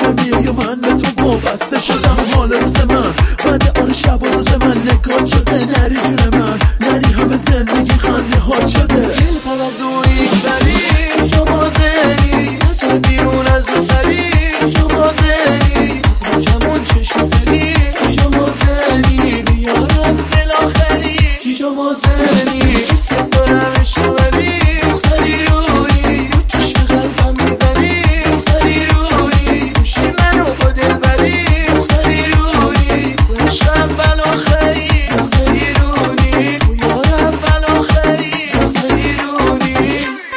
میای و من به تو وابسته شدم. حال روز من بعد آن شب و روز من نگاه شده. نری جون من نری، همه زندگی خنده ها شده. دل فوضویی بری تو بازی تو بیرون از رو سری تو بازی کمون چشم سری تو بازی بیارم بالاخری تو بازی ست دارم شوری مختاری روی توش به قلبم میزنی مختاری روی گوشی منو با دل بری مختاری روی عشقم بالاخری مختاری روی بیارم بالاخری مختاری روی.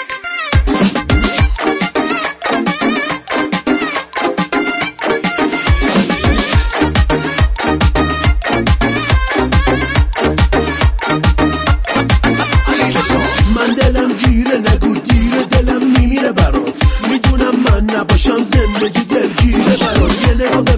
من دلم گیره نگو دیره، دلم میمیره برات. میدونم من نباشم زندگی دلگیره برات. یه نگاه